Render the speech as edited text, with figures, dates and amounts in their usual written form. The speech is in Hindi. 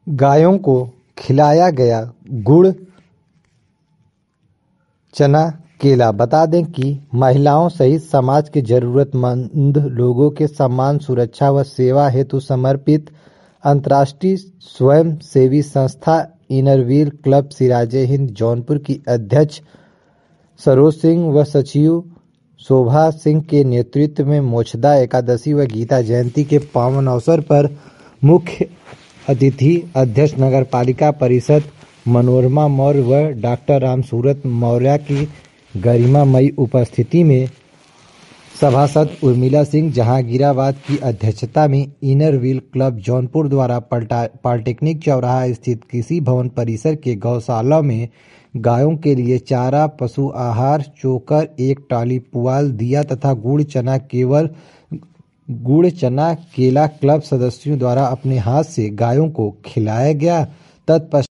गायों को खिलाया गया गुड़ चना केला। बता दें कि महिलाओं सहित समाज के जरूरतमंद लोगों के सम्मान, सुरक्षा व सेवा हेतु समर्पित अंतर्राष्ट्रीय स्वयंसेवी संस्था इनरव्हील क्लब सिराजे हिंद जौनपुर की अध्यक्ष सरोज सिंह व सचिव शोभा सिंह के नेतृत्व में मोक्षदा एकादशी व गीता जयंती के पावन अवसर पर मुख्य अतिथि अध्यक्ष नगर पालिका परिषद मनोरमा मौर्य व डॉक्टर रामसूरत मौर्य की गरिमामयी उपस्थिति में सभासद उर्मिला सिंह जहांगीराबाद की अध्यक्षता में इनरव्हील क्लब जौनपुर द्वारा पॉलिटेक्निक चौराहा स्थित कृषि भवन परिसर के गौशाला में गायों के लिए चारा, पशु आहार, चोकर, एक ट्रॉली पुआल, दिया तथा गुड़ चना केला क्लब सदस्यों द्वारा अपने हाथ से गायों को खिलाया गया। तत्पश्चात